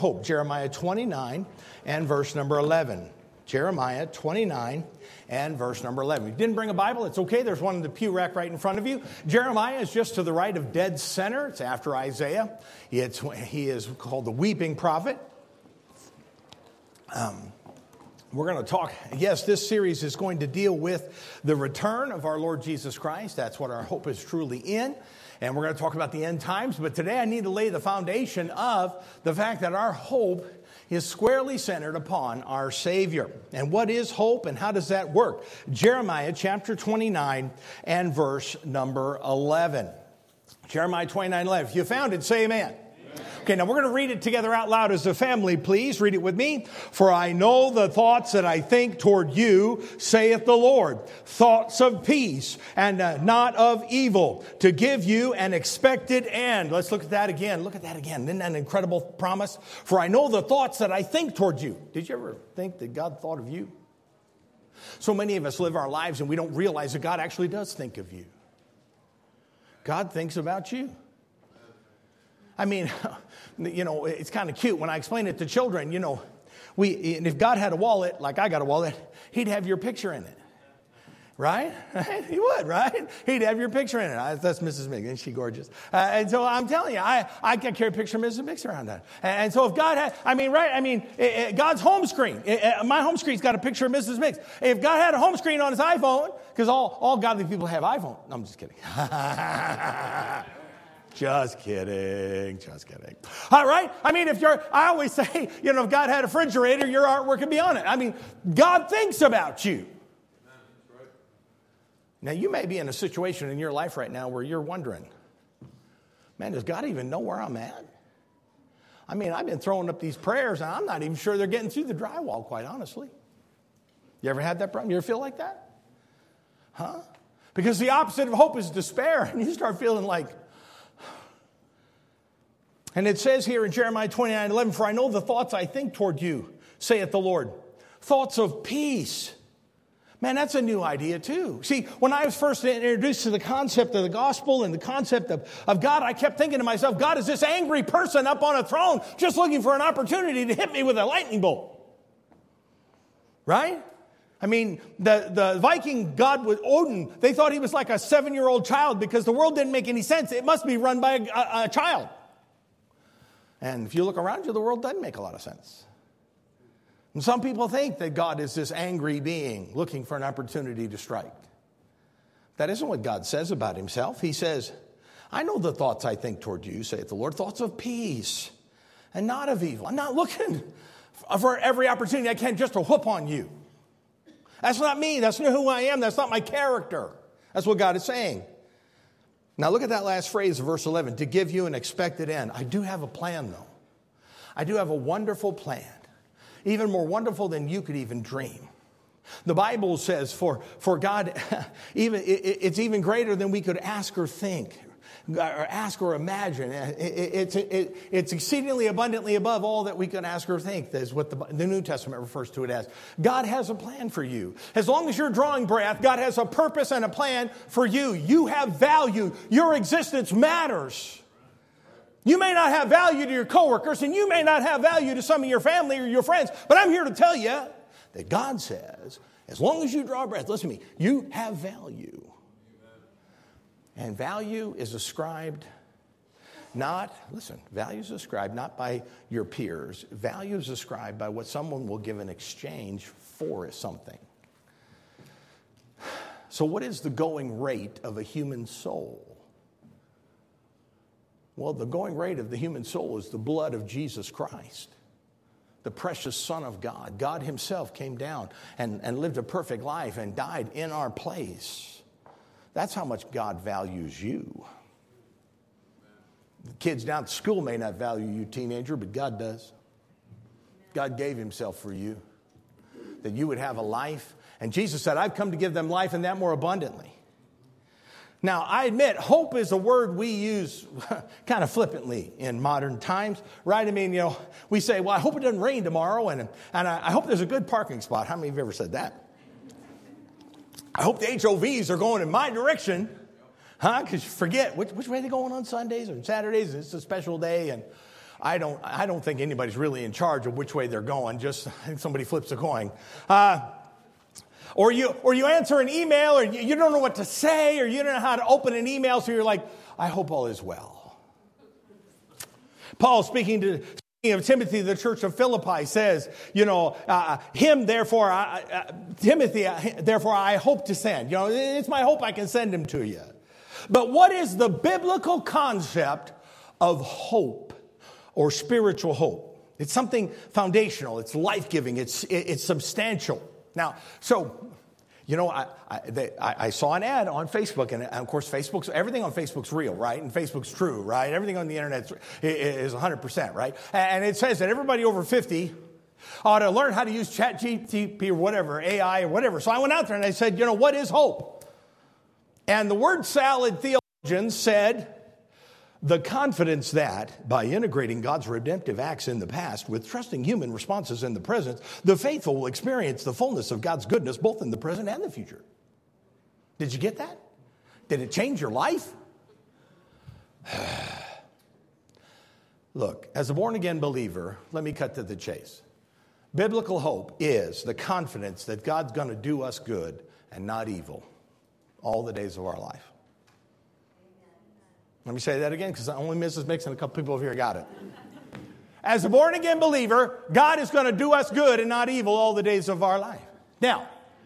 Hope, Jeremiah 29 and verse number 11. Jeremiah 29 and verse number 11. If you didn't bring a Bible, it's okay. There's one in the pew rack right in front of you. Jeremiah is just to the right of dead center. It's after Isaiah. He is called the weeping prophet. We're going to talk, yes, this series is going to deal with the return of our Lord Jesus Christ. That's what our hope is truly in. And we're going to talk about the end times. But today I need to lay the foundation of the fact that our hope is squarely centered upon our Savior. And what is hope and how does that work? Jeremiah chapter 29 and verse number 11. Jeremiah 29:11. If you found it, say amen. Okay, now we're going to read it together out loud as a family, please. Read it with me. For I know the thoughts that I think toward you, saith the Lord. Thoughts of peace and not of evil, to give you an expected end. Let's look at that again. Look at that again. Isn't that an incredible promise? For I know the thoughts that I think toward you. Did you ever think that God thought of you? So many of us live our lives and we don't realize that God actually does think of you. God thinks about you. I mean, you know, it's kind of cute when I explain it to children, you know, and if God had a wallet, like I got a wallet, he'd have your picture in it, right? He would, right? He'd have your picture in it. That's Mrs. Miggs, isn't she gorgeous? And so I'm telling you, I can carry a picture of Mrs. Miggs around that. And so if God had, God's home screen, my home screen's got a picture of Mrs. Miggs. If God had a home screen on his iPhone, because all godly people have iPhone. No, I'm just kidding. Just kidding. All right? I mean, I always say, you know, if God had a refrigerator, your artwork would be on it. I mean, God thinks about you. Now, you may be in a situation in your life right now where you're wondering, man, does God even know where I'm at? I mean, I've been throwing up these prayers, and I'm not even sure they're getting through the drywall, quite honestly. You ever had that problem? You ever feel like that? Huh? Because the opposite of hope is despair, and you start feeling like, and it says here in Jeremiah 29:11, for I know the thoughts I think toward you, saith the Lord. Thoughts of peace. Man, that's a new idea too. See, when I was first introduced to the concept of the gospel and the concept of God, I kept thinking to myself, God is this angry person up on a throne just looking for an opportunity to hit me with a lightning bolt. Right? I mean, the Viking god with Odin, they thought he was like a 7-year-old child because the world didn't make any sense. It must be run by a child. And if you look around you, the world doesn't make a lot of sense. And some people think that God is this angry being looking for an opportunity to strike. That isn't what God says about himself. He says, I know the thoughts I think toward you, saith the Lord, thoughts of peace and not of evil. I'm not looking for every opportunity I can just to whoop on you. That's not me. That's not who I am. That's not my character. That's what God is saying. Now look at that last phrase of verse 11, to give you an expected end. I do have a plan, though. I do have a wonderful plan, even more wonderful than you could even dream. The Bible says for God, it's even greater than we could ask or think, or ask or imagine. It's exceedingly abundantly above all that we can ask or think. That's what the New Testament refers to it as. God has a plan for you. As long as you're drawing breath, God has a purpose and a plan for you. You have value. Your existence matters. You may not have value to your coworkers, and you may not have value to some of your family or your friends, but I'm here to tell you that God says, as long as you draw breath, listen to me, you have value. And value is ascribed value is ascribed not by your peers. Value is ascribed by what someone will give in exchange for something. So what is the going rate of a human soul? Well, the going rate of the human soul is the blood of Jesus Christ, the precious Son of God. God himself came down and lived a perfect life and died in our place. That's how much God values you. The kids down at school may not value you, teenager, but God does. God gave himself for you, that you would have a life. And Jesus said, I've come to give them life and that more abundantly. Now, I admit, hope is a word we use kind of flippantly in modern times, right? I mean, you know, we say, well, I hope it doesn't rain tomorrow, and I hope there's a good parking spot. How many of you have ever said that? I hope the HOVs are going in my direction. Huh? Because forget, which way are they going on Sundays or Saturdays? It's a special day. And I don't think anybody's really in charge of which way they're going. Just somebody flips a coin. Or you answer an email, or you don't know what to say, or you don't know how to open an email, so you're like, I hope all is well. Paul, speaking of Timothy, the church of Philippi, says, Timothy, therefore I hope to send. It's my hope I can send him to you. But what is the biblical concept of hope or spiritual hope? It's something foundational. It's life-giving. It's substantial. Now, so, I saw an ad on Facebook, and of course, everything on Facebook's real, right? And Facebook's true, right? Everything on the internet is 100%, right? And it says that everybody over 50 ought to learn how to use ChatGPT or whatever, AI or whatever. So I went out there and I said, what is hope? And the word salad theologians said, the confidence that by integrating God's redemptive acts in the past with trusting human responses in the present, the faithful will experience the fullness of God's goodness both in the present and the future. Did you get that? Did it change your life? Look, as a born-again believer, let me cut to the chase. Biblical hope is the confidence that God's going to do us good and not evil all the days of our life. Let me say that again, because only Mrs. Mix and a couple people over here got it. As a born-again believer, God is going to do us good and not evil all the days of our life. Now,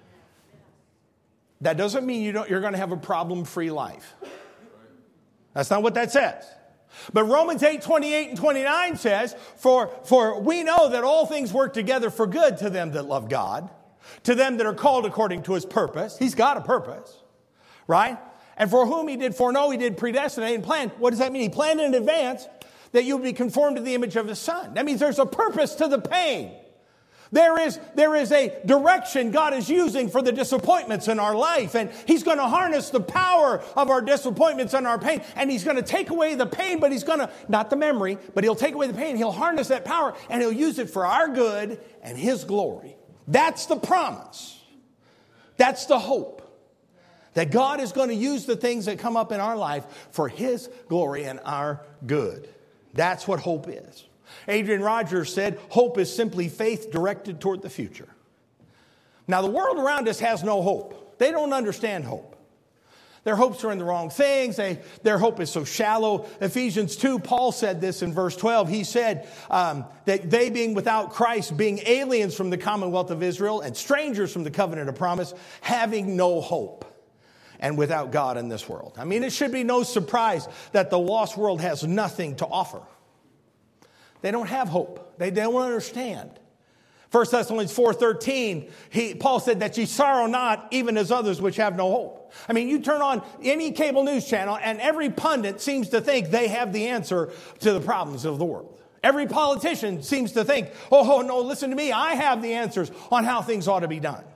that doesn't mean you're going to have a problem-free life. That's not what that says. But Romans 8:28 and 29 says, For we know that all things work together for good to them that love God, to them that are called according to his purpose. He's got a purpose, right? And for whom he did foreknow, he did predestinate and plan. What does that mean? He planned in advance that you would be conformed to the image of his son. That means there's a purpose to the pain. There is a direction God is using for the disappointments in our life. And he's going to harness the power of our disappointments and our pain. And he's going to take away the pain, but he's going to, not the memory, but he'll take away the pain. He'll harness that power and he'll use it for our good and his glory. That's the promise. That's the hope. That God is going to use the things that come up in our life for his glory and our good. That's what hope is. Adrian Rogers said, hope is simply faith directed toward the future. Now, the world around us has no hope. They don't understand hope. Their hopes are in the wrong things. Their hope is so shallow. Ephesians 2, Paul said this in verse 12. He said that they being without Christ, being aliens from the commonwealth of Israel and strangers from the covenant of promise, having no hope. And without God in this world. I mean, it should be no surprise that the lost world has nothing to offer. They don't have hope. They don't understand. 1 Thessalonians 4:13, Paul said that ye sorrow not, even as others which have no hope. I mean, you turn on any cable news channel, and every pundit seems to think they have the answer to the problems of the world. Every politician seems to think, oh, no, listen to me, I have the answers on how things ought to be done.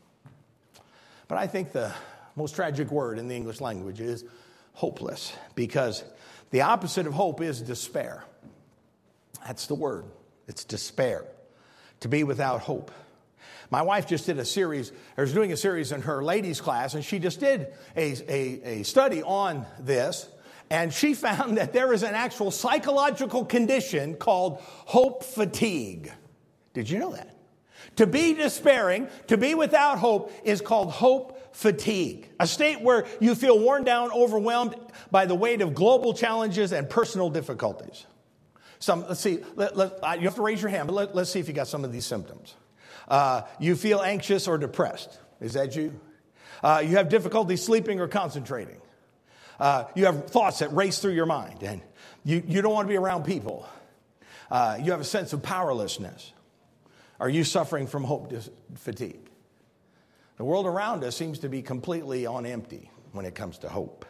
But I think the most tragic word in the English language is hopeless, because the opposite of hope is despair. That's the word. It's despair. To be without hope. My wife just did was doing a series in her ladies' class, and she just did a study on this, and she found that there is an actual psychological condition called hope fatigue. Did you know that? To be despairing, to be without hope, is called hope fatigue. A state where you feel worn down, overwhelmed by the weight of global challenges and personal difficulties. Let's see, you have to raise your hand, but let's see if you got some of these symptoms. You feel anxious or depressed. Is that you? You have difficulty sleeping or concentrating. You have thoughts that race through your mind, and you don't want to be around people. You have a sense of powerlessness. Are you suffering from hope fatigue? The world around us seems to be completely on empty when it comes to hope.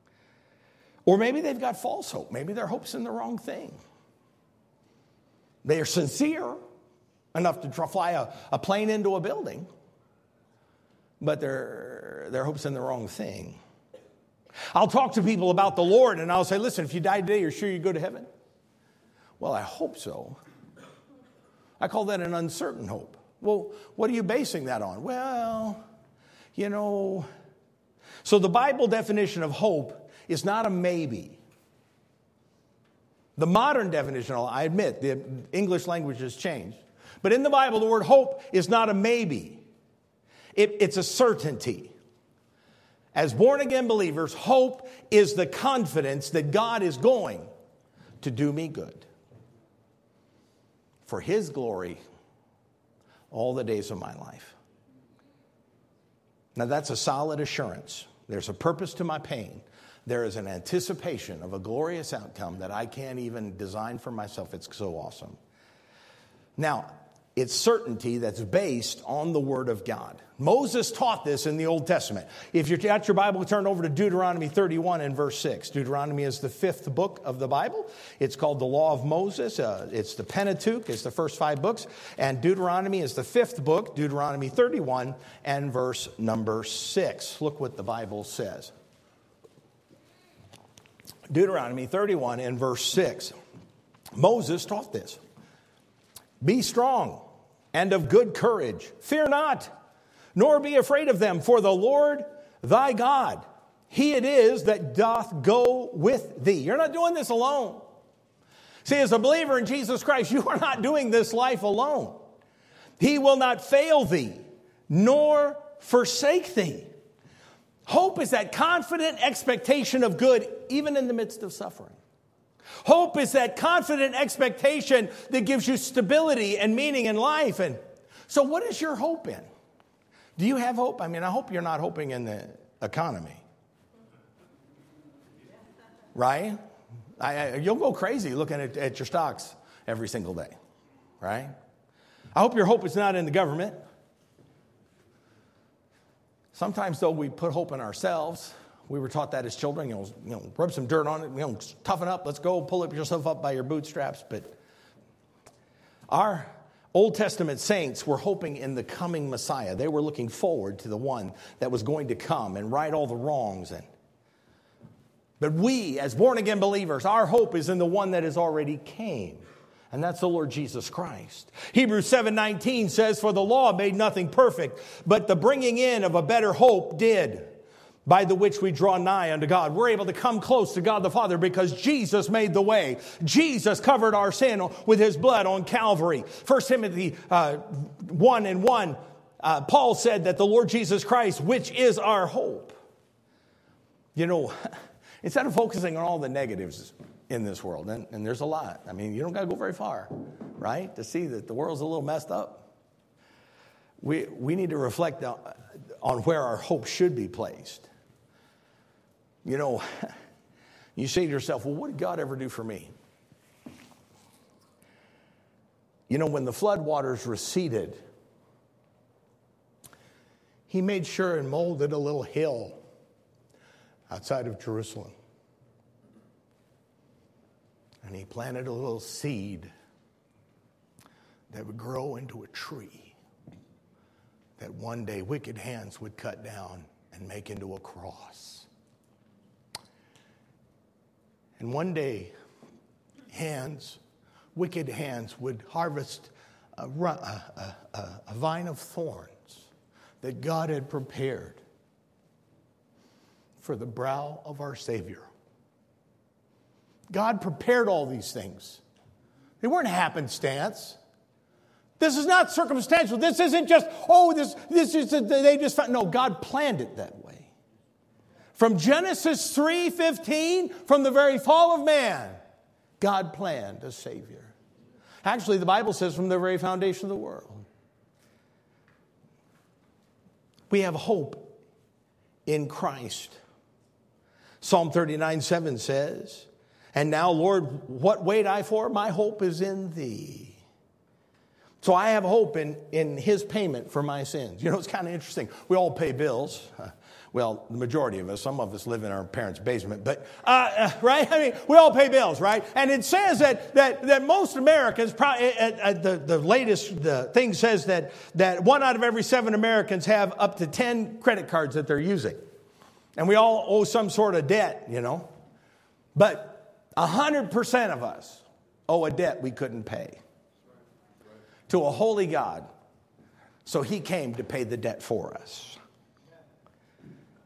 Or maybe they've got false hope. Maybe their hope's in the wrong thing. They are sincere enough to fly a plane into a building, but their hope's in the wrong thing. I'll talk to people about the Lord, and I'll say, listen, if you die today, you're sure you go to heaven? Well, I hope so. I call that an uncertain hope. Well, what are you basing that on? Well, so the Bible definition of hope is not a maybe. The modern definition, I admit, the English language has changed. But in the Bible, the word hope is not a maybe. It's a certainty. As born-again believers, hope is the confidence that God is going to do me good for His glory all the days of my life. Now, that's a solid assurance. There's a purpose to my pain. There is an anticipation of a glorious outcome that I can't even design for myself. It's so awesome. Now, it's certainty that's based on the Word of God. Moses taught this in the Old Testament. If you've got your Bible, turn over to Deuteronomy 31 and verse 6. Deuteronomy is the 5th book of the Bible. It's called the Law of Moses. It's the Pentateuch. It's the first 5 books. And Deuteronomy is the 5th book, Deuteronomy 31 and verse number 6. Look what the Bible says. Deuteronomy 31 and verse 6. Moses taught this. Be strong and of good courage. Fear not, nor be afraid of them. For the Lord thy God, He it is that doth go with thee. You're not doing this alone. See, as a believer in Jesus Christ, you are not doing this life alone. He will not fail thee, nor forsake thee. Hope is that confident expectation of good, even in the midst of suffering. Hope is that confident expectation that gives you stability and meaning in life. And so what is your hope in? Do you have hope? I mean, I hope you're not hoping in the economy. Right? You'll go crazy looking at your stocks every single day. Right? I hope your hope is not in the government. Sometimes, though, we put hope in ourselves. We were taught that as children, rub some dirt on it, toughen up, let's go, pull yourself up by your bootstraps. But our Old Testament saints were hoping in the coming Messiah. They were looking forward to the one that was going to come and right all the wrongs. But we, as born-again believers, our hope is in the one that has already came. And that's the Lord Jesus Christ. Hebrews 7:19 says, for the law made nothing perfect, but the bringing in of a better hope did, by the which we draw nigh unto God. We're able to come close to God the Father because Jesus made the way. Jesus covered our sin with His blood on Calvary. 1 Timothy 1 and 1, Paul said that the Lord Jesus Christ, which is our hope. Instead of focusing on all the negatives in this world, and there's a lot. I mean, you don't got to go very far, right, to see that the world's a little messed up. We need to reflect on where our hope should be placed. You say to yourself, well, what did God ever do for me? When the flood waters receded, He made sure and molded a little hill outside of Jerusalem. And He planted a little seed that would grow into a tree that one day wicked hands would cut down and make into a cross. And one day, wicked hands would harvest a vine of thorns that God had prepared for the brow of our Savior. God prepared all these things. They weren't happenstance. This is not circumstantial. This isn't just, they just found. No, God planned it that way. From Genesis 3:15, from the very fall of man, God planned a Savior. Actually, the Bible says from the very foundation of the world. We have hope in Christ. Psalm 39:7 says, and now, Lord, what wait I for? My hope is in Thee. So I have hope in His payment for my sins. It's kind of interesting. We all pay bills. Well, the majority of us, some of us live in our parents' basement, but, right? I mean, we all pay bills, right? And it says that most Americans, the latest thing says that 1 out of every 7 Americans have up to 10 credit cards that they're using. And we all owe some sort of debt, But 100% of us owe a debt we couldn't pay to a holy God. So He came to pay the debt for us.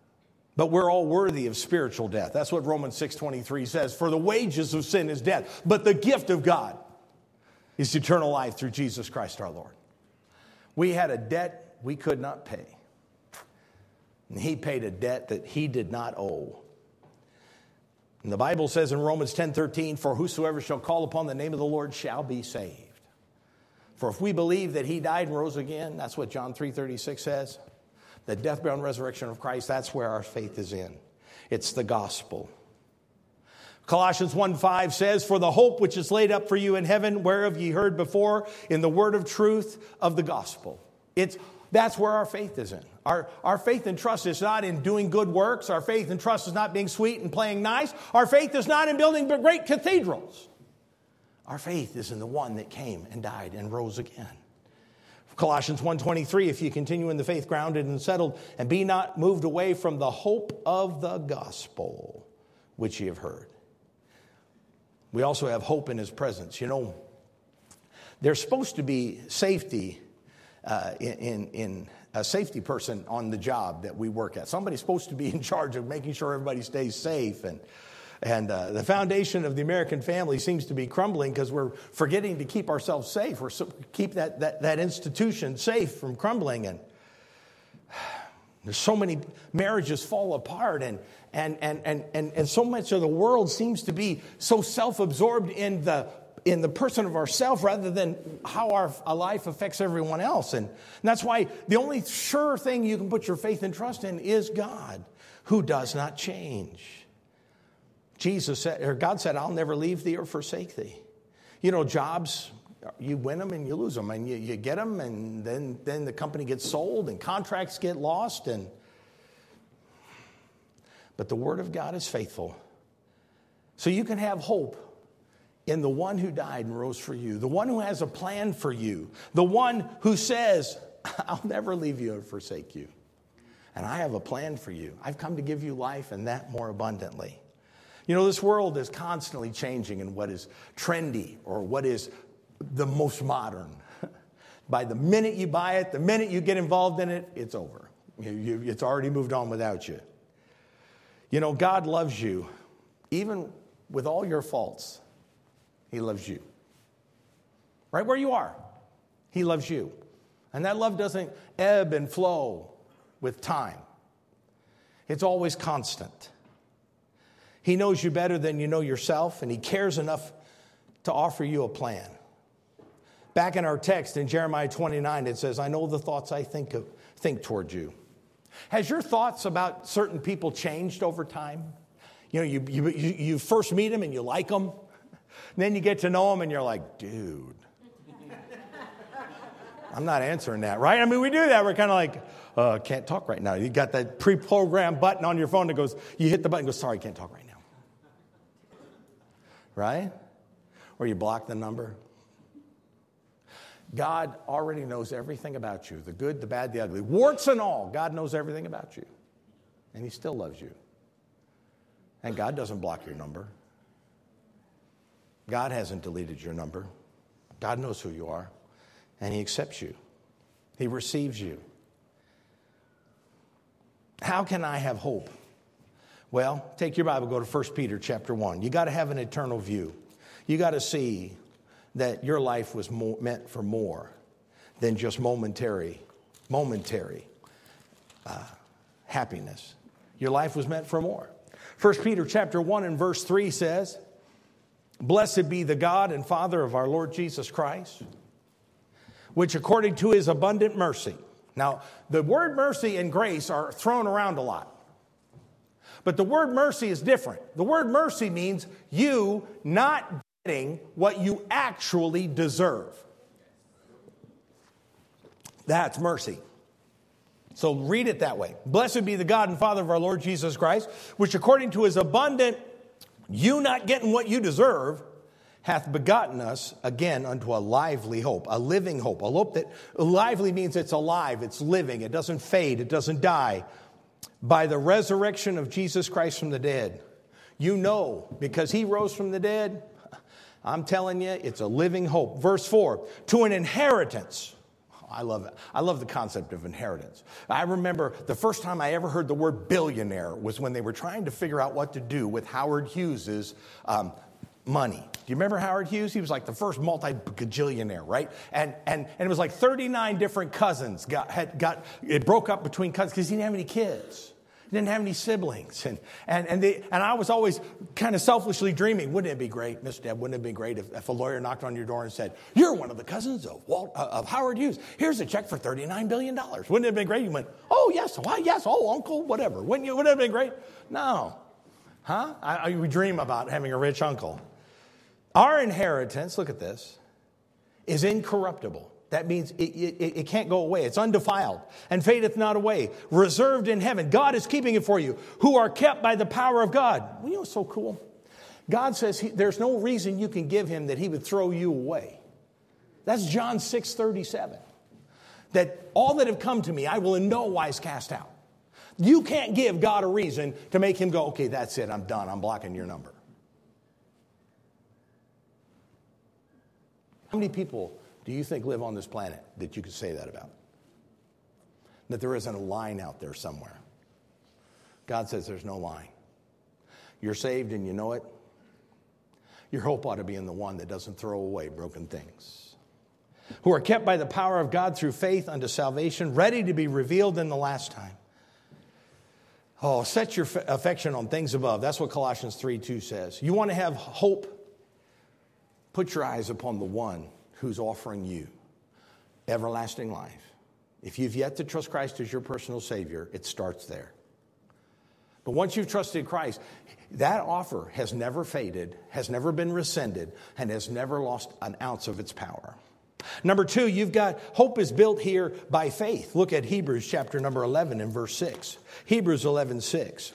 But we're all worthy of spiritual death. That's what Romans 6:23 says. For the wages of sin is death, but the gift of God is eternal life through Jesus Christ our Lord. We had a debt we could not pay. And he paid a debt that he did not owe. And the Bible says in Romans 10:13, for whosoever shall call upon the name of the Lord shall be saved. For if we believe that he died and rose again, that's what John 3:36 says. The death, burial, and resurrection of Christ, that's where our faith is in. It's the gospel. Colossians 1:5 says, for the hope which is laid up for you in heaven, whereof ye heard before in the word of truth of the gospel. That's where our faith is in. Our faith and trust is not in doing good works. Our faith and trust is not being sweet and playing nice. Our faith is not in building great cathedrals. Our faith is in the one that came and died and rose again. Colossians 1:23, if you continue in the faith, grounded and settled, and be not moved away from the hope of the gospel, which ye have heard. We also have hope in his presence. You know, there's supposed to be safety in a safety person on the job that we work at. Somebody's supposed to be in charge of making sure everybody stays safe. And the foundation of the American family seems to be crumbling because we're forgetting to keep ourselves safe. Keep that institution safe from crumbling. And there's so many marriages fall apart, and so much of the world seems to be so self-absorbed in the person of ourselves rather than how our life affects everyone else. And that's why the only sure thing you can put your faith and trust in is God, who does not change. God said, I'll never leave thee or forsake thee. You know, jobs, you win them and you lose them, and you get them, and then the company gets sold and contracts get lost. But the word of God is faithful. So you can have hope in the one who died and rose for you, the one who has a plan for you, the one who says, I'll never leave you or forsake you. And I have a plan for you. I've come to give you life, and that more abundantly. You know, this world is constantly changing in what is trendy or what is the most modern. By the minute you buy it, the minute you get involved in it, it's over. It's already moved on without you. You know, God loves you. Even with all your faults, he loves you. Right where you are, he loves you. And that love doesn't ebb and flow with time. It's always constant. He knows you better than you know yourself, and he cares enough to offer you a plan. Back in our text in Jeremiah 29, it says, I know the thoughts I think toward you. Has your thoughts about certain people changed over time? You know, you first meet them and you like them. And then you get to know them and you're like, dude, I'm not answering that, right? I mean, we do that. We're kind of like, can't talk right now. You got that pre-programmed button on your phone that goes, you hit the button and goes, sorry, can't talk right now. Right? Or you block the number. God already knows everything about you, the good, the bad, the ugly. Warts and all, God knows everything about you. And he still loves you. And God doesn't block your number. God hasn't deleted your number. God knows who you are. And he accepts you. He receives you. How can I have hope? Well, take your Bible, go to 1 Peter chapter 1. You got to have an eternal view. You got to see that your life was meant for more than just momentary happiness. Your life was meant for more. 1 Peter chapter 1 and verse 3 says, blessed be the God and Father of our Lord Jesus Christ, which according to his abundant mercy. Now, the word mercy and grace are thrown around a lot. But the word mercy is different. The word mercy means you not getting what you actually deserve. That's mercy. So read it that way. Blessed be the God and Father of our Lord Jesus Christ, which according to his abundant, you not getting what you deserve, hath begotten us again unto a lively hope, a living hope. A hope that lively means it's alive, it's living, it doesn't fade, it doesn't die. By the resurrection of Jesus Christ from the dead. You know, because he rose from the dead, I'm telling you, it's a living hope. Verse 4, to an inheritance. I love it. I love the concept of inheritance. I remember the first time I ever heard the word billionaire was when they were trying to figure out what to do with Howard Hughes's money. Do you remember Howard Hughes? He was like the first multi-gajillionaire, right? And it was like 39 different cousins it broke up between cousins because he didn't have any kids. He didn't have any siblings. And I was always kind of selfishly dreaming, wouldn't it be great, Miss Deb, wouldn't it be great if a lawyer knocked on your door and said, you're one of the cousins of Howard Hughes. Here's a check for $39 billion. Wouldn't it have been great? You went, oh, yes, why, yes, oh, uncle, whatever. Wouldn't it have been great? No. Huh? We dream about having a rich uncle. Our inheritance, look at this, is incorruptible. That means it can't go away. It's undefiled and fadeth not away. Reserved in heaven. God is keeping it for you, who are kept by the power of God. Well, you know what's so cool? God says there's no reason you can give him that he would throw you away. That's John 6:37. That all that have come to me, I will in no wise cast out. You can't give God a reason to make him go, okay, that's it, I'm done. I'm blocking your number. How many people do you think live on this planet that you could say that about? That there isn't a line out there somewhere. God says there's no line. You're saved and you know it. Your hope ought to be in the one that doesn't throw away broken things. Who are kept by the power of God through faith unto salvation, ready to be revealed in the last time. Oh, set your affection on things above. That's what Colossians 3:2 says. You want to have hope? Put your eyes upon the one who's offering you everlasting life. If you've yet to trust Christ as your personal Savior, it starts there. But once you've trusted Christ, that offer has never faded, has never been rescinded, and has never lost an ounce of its power. Number 2, you've got hope is built here by faith. Look at Hebrews chapter number 11 and verse 6. Hebrews 11:6.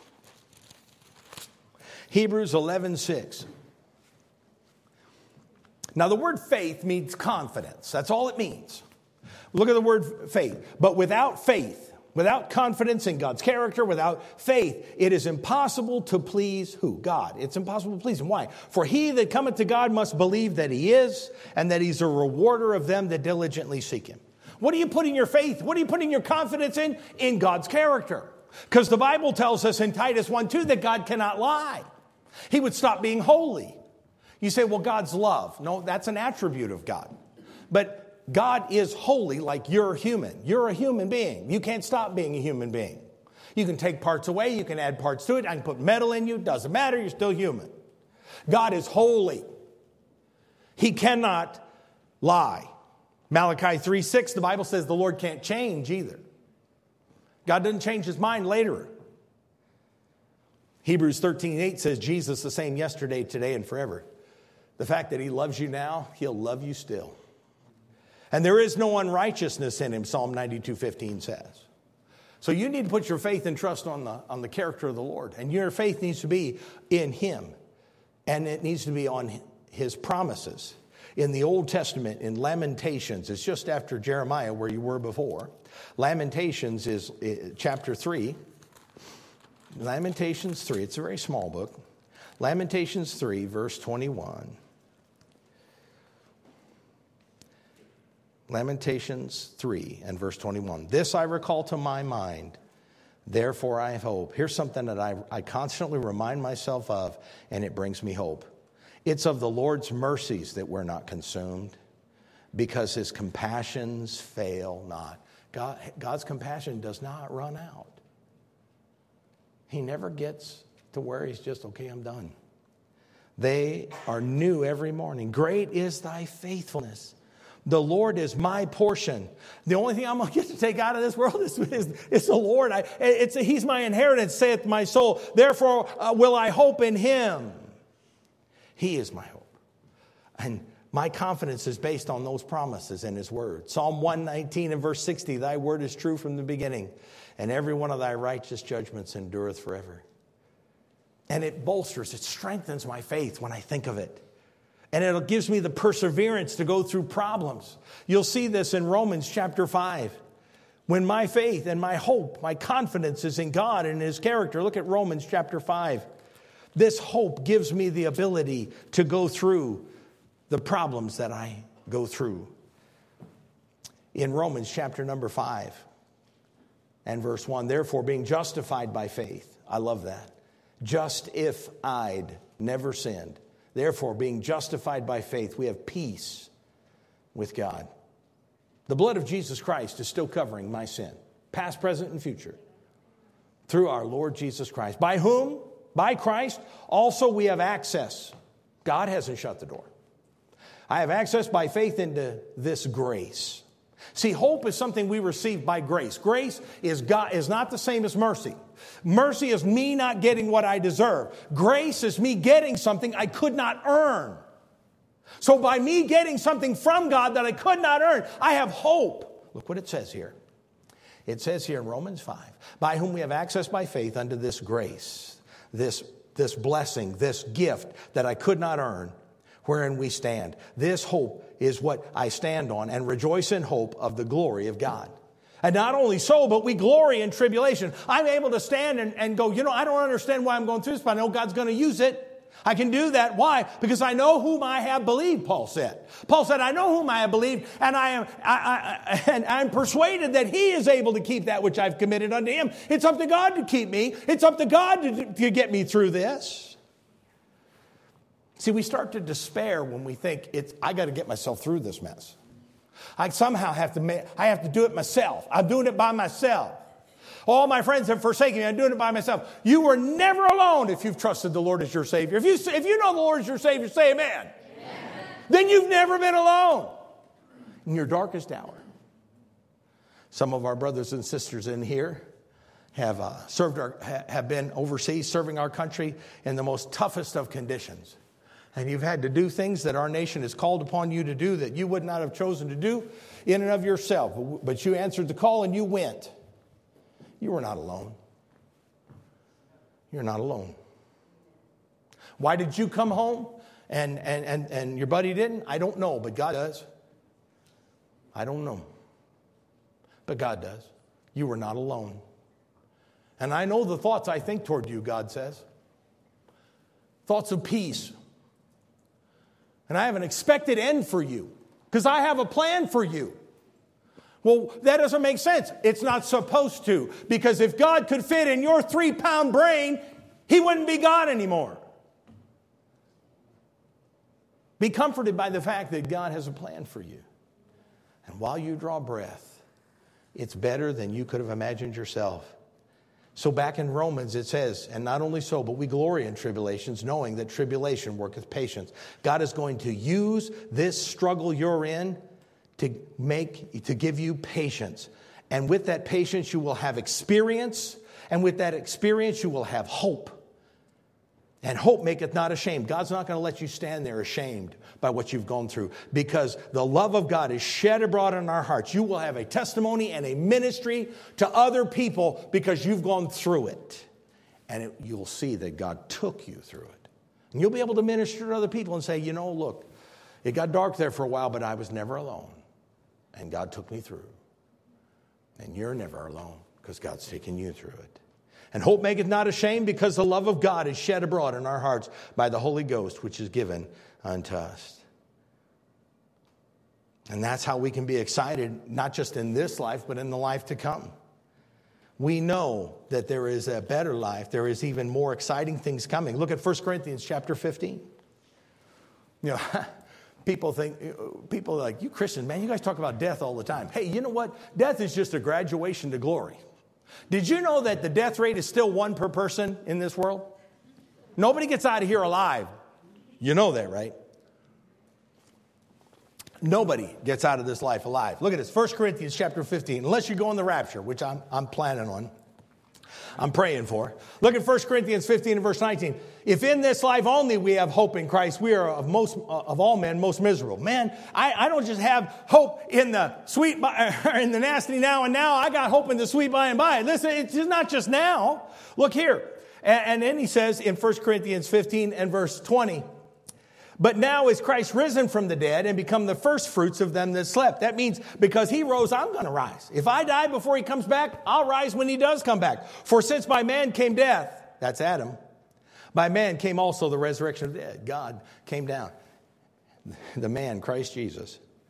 Hebrews 11:6. Now, the word faith means confidence. That's all it means. Look at the word faith. But without faith, without confidence in God's character, without faith, it is impossible to please who? God. It's impossible to please him. Why? For he that cometh to God must believe that he is, and that he's a rewarder of them that diligently seek him. What are you putting your faith? What are you putting your confidence in? In God's character. Because the Bible tells us in Titus 1:2 that God cannot lie. He would stop being holy. You say, well, God's love. No, that's an attribute of God. But God is holy like you're human. You're a human being. You can't stop being a human being. You can take parts away. You can add parts to it. I can put metal in you. Doesn't matter. You're still human. God is holy. He cannot lie. Malachi 3:6, the Bible says the Lord can't change either. God doesn't change his mind later. Hebrews 13:8 says Jesus the same yesterday, today, and forever. The fact that he loves you now, he'll love you still. And there is no unrighteousness in him, Psalm 92:15 says. So you need to put your faith and trust on the character of the Lord. And your faith needs to be in him. And it needs to be on his promises. In the Old Testament, in Lamentations, it's just after Jeremiah where you were before. Lamentations is chapter 3. Lamentations 3, it's a very small book. Lamentations 3, verse 21. Lamentations 3 and verse 21. This I recall to my mind, therefore I have hope. Here's something that I constantly remind myself of, and it brings me hope. It's of the Lord's mercies that we're not consumed, because his compassions fail not. God's compassion does not run out. He never gets to where he's just, okay, I'm done. They are new every morning. Great is thy faithfulness. The Lord is my portion. The only thing I'm going to get to take out of this world is the Lord. He's my inheritance, saith my soul. Therefore will I hope in him. He is my hope. And my confidence is based on those promises in his word. Psalm 119 and verse 60, thy word is true from the beginning, and every one of thy righteous judgments endureth forever. And it bolsters, it strengthens my faith when I think of it. And it gives me the perseverance to go through problems. You'll see this in Romans chapter 5. When my faith and my hope, my confidence is in God and his character. Look at Romans chapter 5. This hope gives me the ability to go through the problems that I go through. in Romans chapter number 5 and verse 1. Therefore, being justified by faith. I love that. Just if I'd never sinned. Therefore, being justified by faith, we have peace with God. The blood of Jesus Christ is still covering my sin, past, present, and future, through our Lord Jesus Christ. By whom? By Christ. Also, we have access. God hasn't shut the door. I have access by faith into this grace. See, hope is something we receive by grace. Grace is not the same as mercy. Mercy is me not getting what I deserve. Grace is me getting something I could not earn. So by me getting something from God that I could not earn, I have hope. Look what it says here. It says here in Romans 5, by whom we have access by faith unto this grace, this blessing, this gift that I could not earn, wherein we stand. This hope is what I stand on and rejoice in hope of the glory of God. And not only so, but we glory in tribulation. I'm able to stand and go, I don't understand why I'm going through this, but I know God's going to use it. I can do that. Why? Because I know whom I have believed, Paul said. Paul said, I know whom I have believed, and I'm persuaded that he is able to keep that which I've committed unto him. It's up to God to keep me. It's up to God to get me through this. See, we start to despair when we think I got to get myself through this mess. I somehow have to do it myself. I'm doing it by myself. All my friends have forsaken me. I'm doing it by myself. You were never alone if you've trusted the Lord as your Savior. If you know the Lord as your Savior, say amen. Amen. Then you've never been alone in your darkest hour. Some of our brothers and sisters in here have been overseas serving our country in the most toughest of conditions. And you've had to do things that our nation has called upon you to do that you would not have chosen to do in and of yourself. But you answered the call and you went. You were not alone. You're not alone. Why did you come home and your buddy didn't? I don't know, but God does. I don't know. But God does. You were not alone. And I know the thoughts I think toward you, God says. Thoughts of peace. And I have an expected end for you because I have a plan for you. Well, that doesn't make sense. It's not supposed to. Because if God could fit in your 3-pound brain, he wouldn't be God anymore. Be comforted by the fact that God has a plan for you. And while you draw breath, it's better than you could have imagined yourself. So back in Romans it says, and not only so, but we glory in tribulations, knowing that tribulation worketh patience. God is going to use this struggle you're in to give you patience. And with that patience, you will have experience. And with that experience, you will have hope. And hope maketh not ashamed. God's not going to let you stand there ashamed by what you've gone through. Because the love of God is shed abroad in our hearts. You will have a testimony and a ministry to other people because you've gone through it. And you'll see that God took you through it. And you'll be able to minister to other people and say, look, it got dark there for a while, but I was never alone. And God took me through. And you're never alone because God's taken you through it. And hope maketh not ashamed because the love of God is shed abroad in our hearts by the Holy Ghost, which is given unto us. And that's how we can be excited, not just in this life, but in the life to come. We know that there is a better life. There is even more exciting things coming. Look at 1 Corinthians chapter 15. People are like, you Christians, man, you guys talk about death all the time. Hey, you know what? Death is just a graduation to glory. Did you know that the death rate is still 1 per person in this world? Nobody gets out of here alive. You know that, right? Nobody gets out of this life alive. Look at this, 1 Corinthians chapter 15. Unless you go in the rapture, which I'm planning on. I'm praying for. Look at 1 Corinthians 15 and verse 19. If in this life only we have hope in Christ, we are of all men most miserable. Man, I don't just have hope in the sweet, in the nasty now and now. I got hope in the sweet by and by. Listen, it's not just now. Look here. And then he says in 1 Corinthians 15 and verse 20, but now is Christ risen from the dead and become the first fruits of them that slept. That means because he rose, I'm going to rise. If I die before he comes back, I'll rise when he does come back. For since by man came death, that's Adam, by man came also the resurrection of the dead. God came down. The man, Christ Jesus.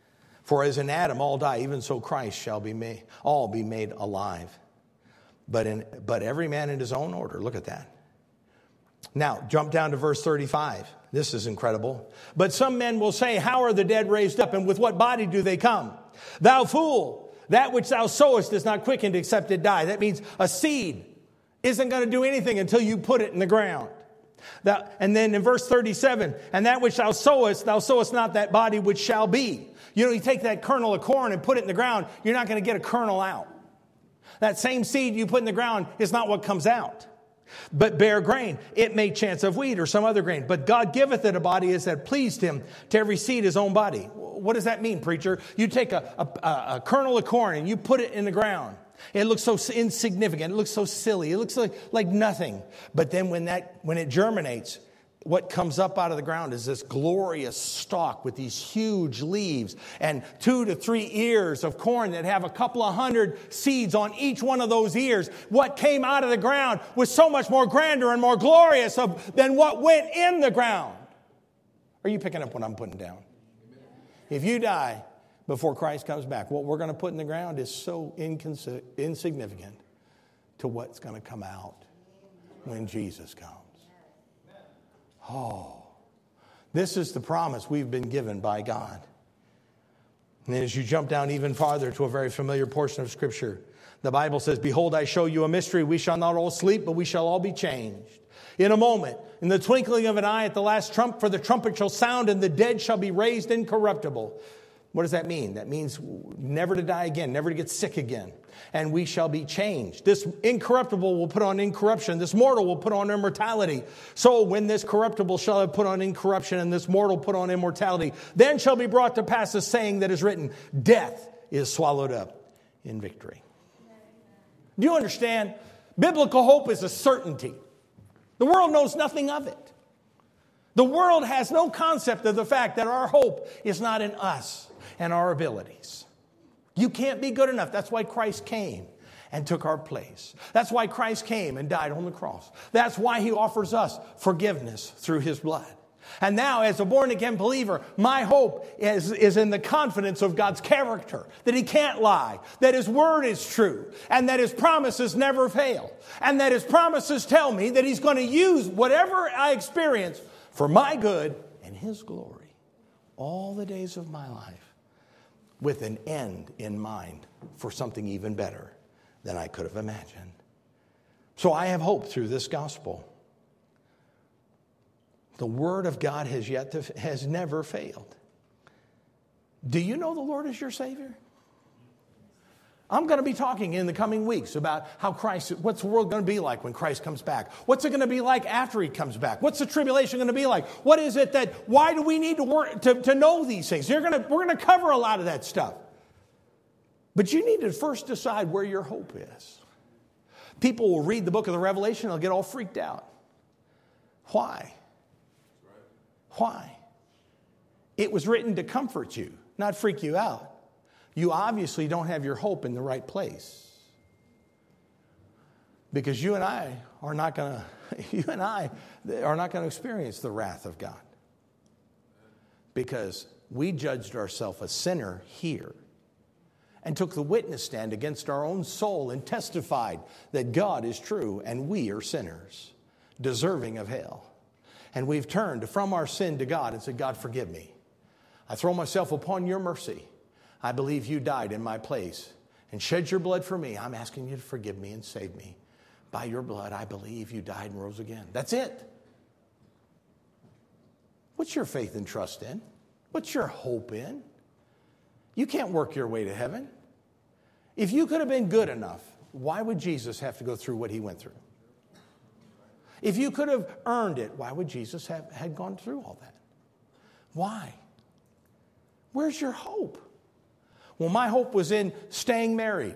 For as in Adam all die, even so Christ shall all be made alive. But every man in his own order. Look at that. Now, jump down to verse 35. This is incredible. But some men will say, how are the dead raised up, and with what body do they come? Thou fool, that which thou sowest is not quickened except it die. That means a seed isn't going to do anything until you put it in the ground. And then in verse 37, and that which thou sowest not that body which shall be. You take that kernel of corn and put it in the ground, you're not going to get a kernel out. That same seed you put in the ground is not what comes out. But bear grain, it may chance of wheat or some other grain. But God giveth it a body as that pleased him, to every seed his own body. What does that mean, preacher? You take a kernel of corn and you put it in the ground. It looks so insignificant. It looks so silly. It looks like nothing. But then when it germinates, what comes up out of the ground is this glorious stalk with these huge leaves and 2 to 3 ears of corn that have a couple of hundred seeds on each one of those ears. What came out of the ground was so much more grander and more glorious than what went in the ground. Are you picking up what I'm putting down? If you die before Christ comes back, what we're going to put in the ground is so insignificant to what's going to come out when Jesus comes. Oh, this is the promise we've been given by God. And as you jump down even farther to a very familiar portion of Scripture, the Bible says, behold, I show you a mystery. We shall not all sleep, but we shall all be changed. In a moment, in the twinkling of an eye at the last trump, for the trumpet shall sound, and the dead shall be raised incorruptible. What does that mean? That means never to die again, never to get sick again. And we shall be changed. This incorruptible will put on incorruption. This mortal will put on immortality. So when this corruptible shall have put on incorruption and this mortal put on immortality, then shall be brought to pass the saying that is written, death is swallowed up in victory. Do you understand? Biblical hope is a certainty. The world knows nothing of it. The world has no concept of the fact that our hope is not in us and our abilities. You can't be good enough. That's why Christ came and took our place. That's why Christ came and died on the cross. That's why he offers us forgiveness through his blood. And now, as a born-again believer, my hope is in the confidence of God's character, that he can't lie, that his word is true, and that his promises never fail, and that his promises tell me that he's going to use whatever I experience for my good and his glory all the days of my life, with an end in mind for something even better than I could have imagined. So I have hope through this gospel. The word of God has never failed. Do you know the Lord is your Savior? I'm going to be talking in the coming weeks about what's the world going to be like when Christ comes back? What's it going to be like after he comes back? What's the tribulation going to be like? What is it why do we need to work to know these things? We're going to cover a lot of that stuff. But you need to first decide where your hope is. People will read the book of the Revelation, they'll get all freaked out. Why? Why? It was written to comfort you, not freak you out. You obviously don't have your hope in the right place. Because you and I are not going to experience the wrath of God. Because we judged ourselves a sinner here and took the witness stand against our own soul and testified that God is true and we are sinners, deserving of hell. And we've turned from our sin to God and said, God, forgive me. I throw myself upon your mercy. I believe you died in my place and shed your blood for me. I'm asking you to forgive me and save me. By your blood, I believe you died and rose again. That's it. What's your faith and trust in? What's your hope in? You can't work your way to heaven. If you could have been good enough, why would Jesus have to go through what he went through? If you could have earned it, why would Jesus had gone through all that? Why? Where's your hope? Well, my hope was in staying married.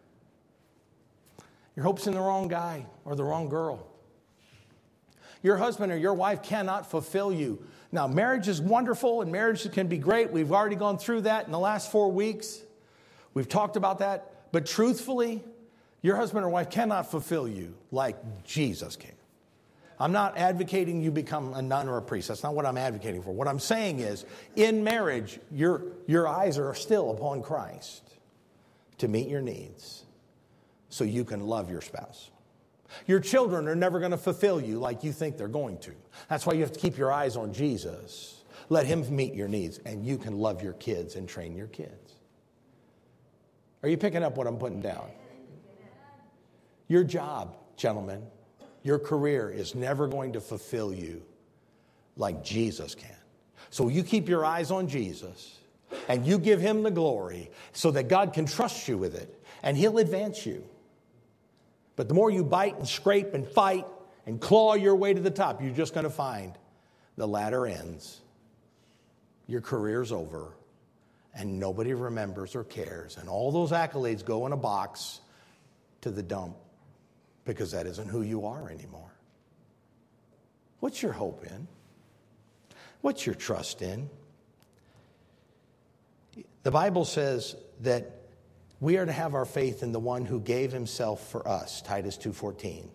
Your hope's in the wrong guy or the wrong girl. Your husband or your wife cannot fulfill you. Now, marriage is wonderful and marriage can be great. We've already gone through that in the last 4 weeks. We've talked about that. But truthfully, your husband or wife cannot fulfill you like Jesus can. I'm not advocating you become a nun or a priest. That's not what I'm advocating for. What I'm saying is, in marriage, your eyes are still upon Christ to meet your needs so you can love your spouse. Your children are never going to fulfill you like you think they're going to. That's why you have to keep your eyes on Jesus. Let him meet your needs, and you can love your kids and train your kids. Are you picking up what I'm putting down? Your job, gentlemen, your career is never going to fulfill you like Jesus can. So you keep your eyes on Jesus, and you give him the glory so that God can trust you with it, and he'll advance you. But the more you bite and scrape and fight and claw your way to the top, you're just going to find the ladder ends. Your career's over, and nobody remembers or cares. And all those accolades go in a box to the dump because that isn't who you are anymore. What's your hope in? What's your trust in? The Bible says that we are to have our faith in the one who gave himself for us, Titus 2:14,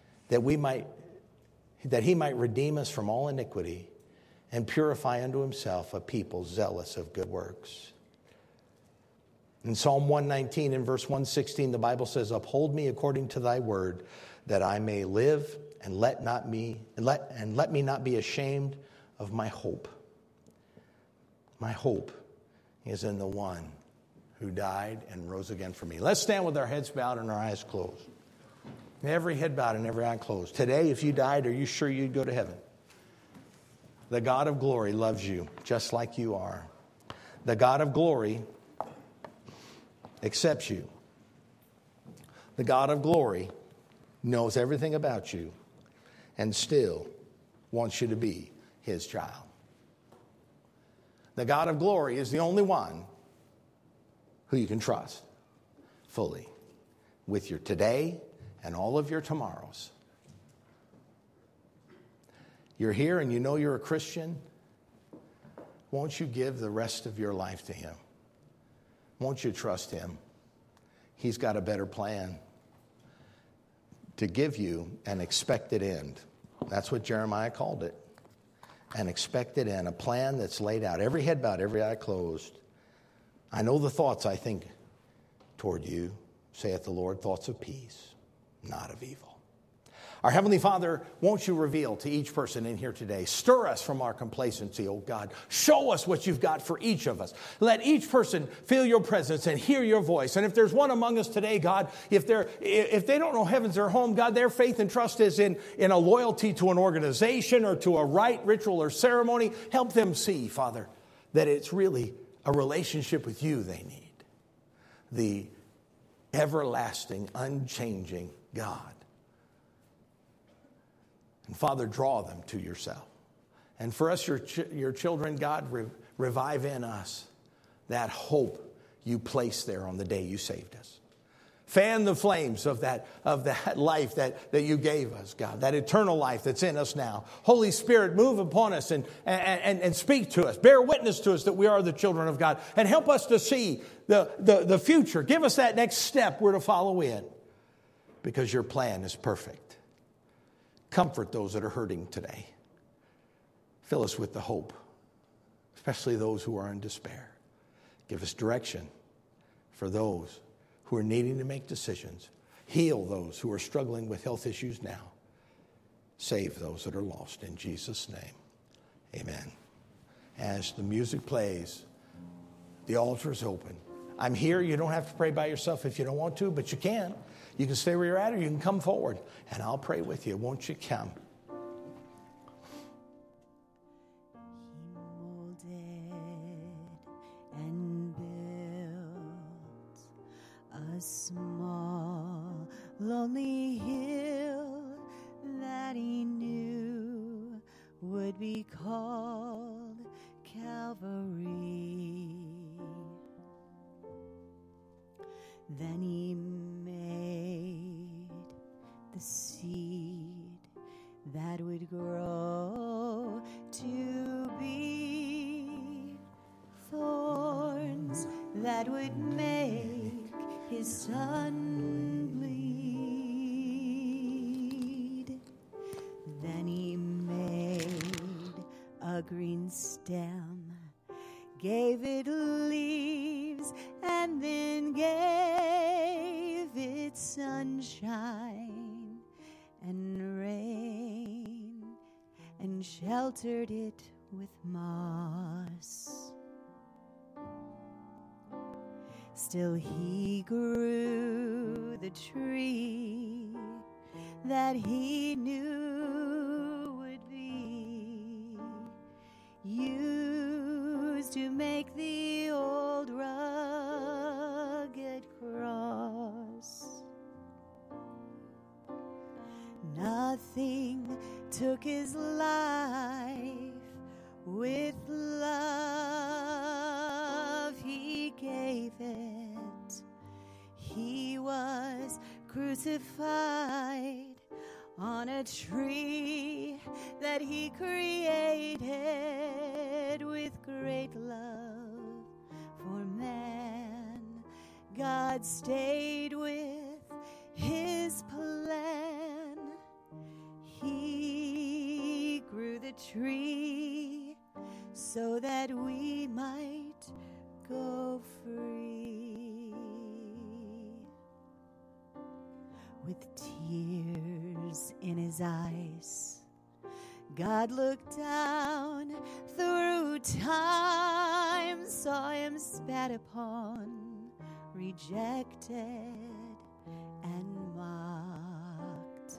that he might redeem us from all iniquity and purify unto himself a people zealous of good works. In Psalm 119 and verse 116, the Bible says, uphold me according to thy word, that I may live, and let me not be ashamed of my hope. My hope is in the one who died and rose again for me. Let's stand with our heads bowed and our eyes closed. Every head bowed and every eye closed. Today, if you died, are you sure you'd go to heaven? The God of glory loves you just like you are. The God of glory accepts you. The God of glory knows everything about you and still wants you to be his child. The God of glory is the only one who you can trust fully with your today and all of your tomorrows. You're here and you know you're a Christian. Won't you give the rest of your life to him? Won't you trust him? He's got a better plan to give you an expected end. That's what Jeremiah called it. An expected end, a plan that's laid out. Every head bowed, every eye closed. I know the thoughts I think toward you, saith the Lord, thoughts of peace, not of evil. Our Heavenly Father, won't you reveal to each person in here today, stir us from our complacency, oh God. Show us what you've got for each of us. Let each person feel your presence and hear your voice. And if there's one among us today, God, if they don't know heaven's their home, God, their faith and trust is in a loyalty to an organization or to a rite, ritual, or ceremony, help them see, Father, that it's really a relationship with you they need. The everlasting, unchanging God. And Father, draw them to yourself. And for us, your children, God, revive in us that hope you placed there on the day you saved us. Fan the flames of that life that you gave us, God, that eternal life that's in us now. Holy Spirit, move upon us and speak to us. Bear witness to us that we are the children of God. And help us to see the future. Give us that next step we're to follow in. Because your plan is perfect. Comfort those that are hurting today. Fill us with the hope, especially those who are in despair. Give us direction for those who are needing to make decisions. Heal those who are struggling with health issues now. Save those that are lost in Jesus' name. Amen. As the music plays, the altar is open. I'm here. You don't have to pray by yourself if you don't want to, but you can. You can stay where you're at or you can come forward and I'll pray with you. Won't you come? He molded and built a small, lonely hill that he knew would be called Calvary. Then he made the seed that would grow to be thorns that would make his son bleed. Then green stem, gave it leaves, and then gave it sunshine and rain, and sheltered it with moss. Still he grew the tree that he knew would be used to make the old rugged cross. Nothing took his life, with love he gave it. He was crucified on a tree that he created with great love for man. God stayed with his plan. He grew the tree so that we might go free. With tears in his eyes, God looked down through time, saw him spat upon, rejected and mocked.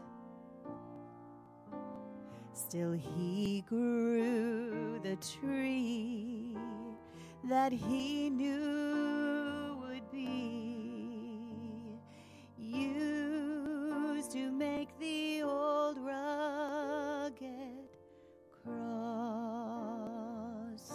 Still he grew the tree that he knew would be used to make the old rugged cross.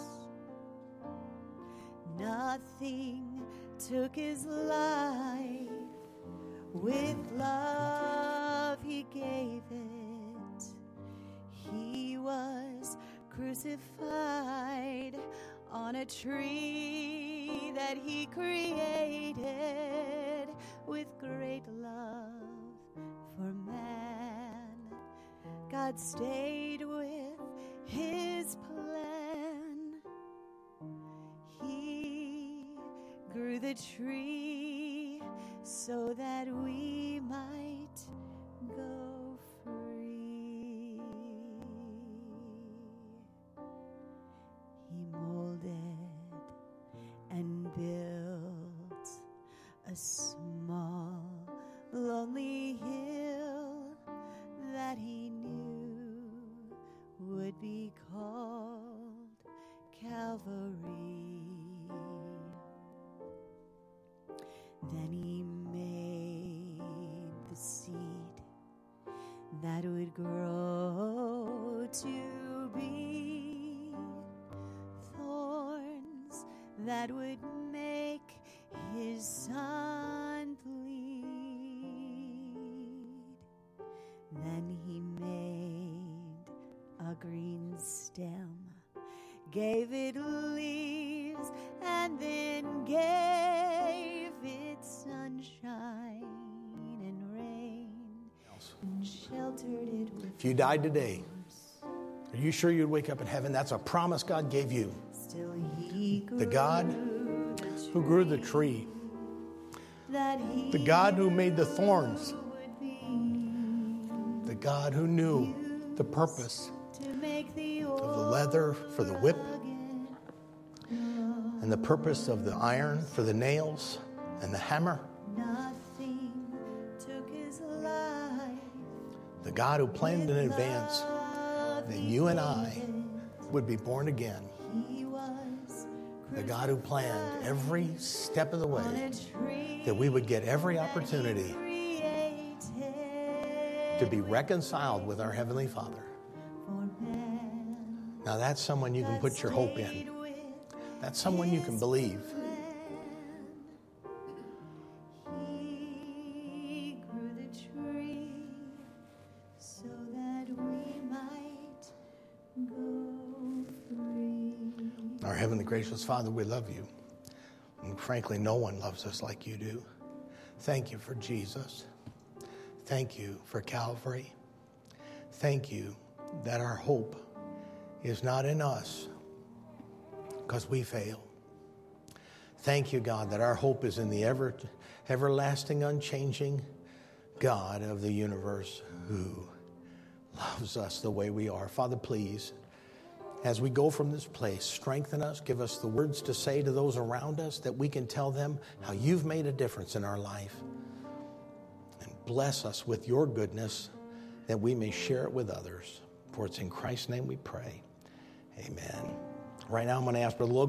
Nothing took his life, with love he gave it. He was crucified on a tree that he created with great love for man. God stayed with his plan. He grew the tree so that we might go free. He molded and built a small, lonely hill that he knew would be called Calvary. Then he made the seed that would grow to be thorns that would make his son bleed. Then he made a green stem, gave it leaves, and then gave it sunshine and rain, and sheltered it with. If you died today, are you sure you'd wake up in heaven? That's a promise God gave you. Still he grew The God who grew the tree, the God who made the thorns, the God who knew the purpose of the leather for the whip and the purpose of the iron for the nails and the hammer. Nothing took his life. The God who planned in advance that you and I would be born again. He was The God who planned every step of the on way a tree that we would get every opportunity created to be reconciled with our Heavenly Father. for man. Now that's someone you can put your hope in. That's someone you can believe. He grew the tree so that we might go free. Our Heavenly Gracious Father, we love you. And frankly, no one loves us like you do. Thank you for Jesus. Thank you for Calvary. Thank you that our hope is not in us because we fail. Thank you, God, that our hope is in the everlasting, unchanging God of the universe who loves us the way we are. Father, please, as we go from this place, strengthen us, give us the words to say to those around us that we can tell them how you've made a difference in our life. And bless us with your goodness that we may share it with others. For it's in Christ's name we pray. Amen. Right now I'm going to ask Brother Logan